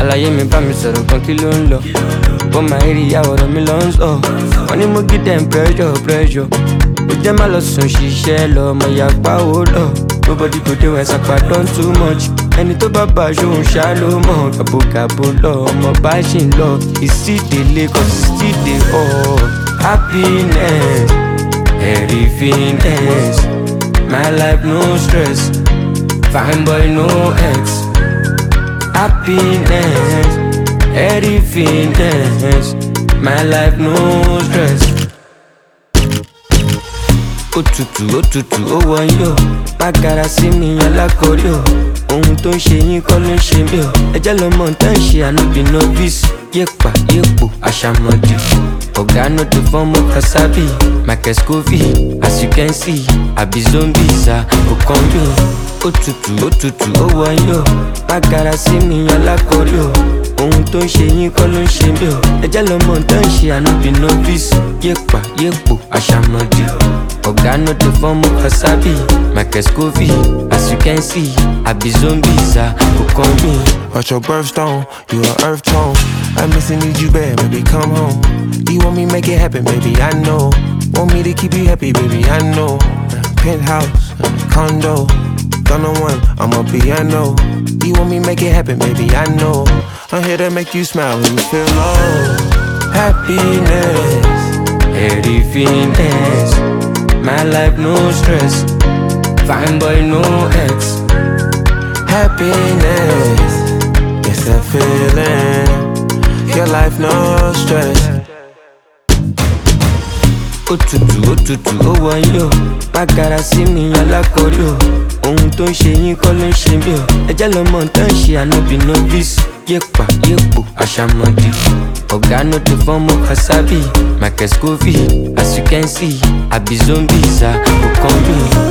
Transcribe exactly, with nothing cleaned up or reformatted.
àlàyé mi bá mi sọ̀rọ̀ kan kí ló ń lọ. Bọ́ máa rí ìyàwó rẹ̀ mi lọ ń sọ. Wọ́n ní mo give them pressure pressure. Ó jẹ́ má lọ sùn ṣiṣẹ́ lọ, ọmọ ìyá pa owó lọ. Nobody go dey when sapa don too much. Ẹni tó bá bá aṣóhun ṣá ló mọ̀. Gàbogàbo lọ, ọmọ bá ṣì ń lọ. Ìsídèlé cause it still dey hot. Happiness, everythingness. My life no stress. Fine boy no ex. Happiness, everythingness. My life no stress. Òtútù òtútù ó wọ̀nyí o. Má gara sí mi alákọ̀ọ́rí o. Ohun tó ń ṣe yín kọ́ ló ń ṣe mí o. Ẹjẹ́ lọmọ tó ń ṣe ànúbì novice. Yépa yépo àṣàmọ̀dì. Ọ̀gá no dey form of kasabi. Michael Scoville, as you can see, àbí zombies à òkan mi o. Òtútù òtútù ó wọ̀nyí o. Má gara sí mi alákọ̀ọ́rí o. Ohun tó ń ṣe yín kọ́ ló ń ṣe mí o. Ẹjẹ́ lọmọ tó ń ṣe ànúbì novice. Yépa yépo àṣàmọ̀dì. Ọ̀gá no dey form of kasabi. Michael Scoville, as you can see, àbí zombies à òkan mi. Watch your birthstone, you an earth tone. I miss and need you bad, baby, come home. You want me make it happen, baby, I know. Want me to keep you happy, baby, I know. Penthouse, condo, gonna one, I'm a piano. You want me make it happen, baby, I know. I'm here to make you smile when you feel low. Happiness, everythingness. My life no stress. Fine boy no ex. happiness. It's that feeling. Your life no stress. Òtútù òtútù ó wọ̀nyí o. Má gara sí mi alákọ̀ọ́rí o. Ohun tó ń ṣe yín kọ́ ló ń ṣe mí o. Ẹjẹ́ lọmọ tó ń ṣe ànúbì novice. Yépa yépo àṣàmọ̀dì. Ọ̀gá no dey form of kasabi. Michael Scoville, as you can see, àbí zombies à òkan mi.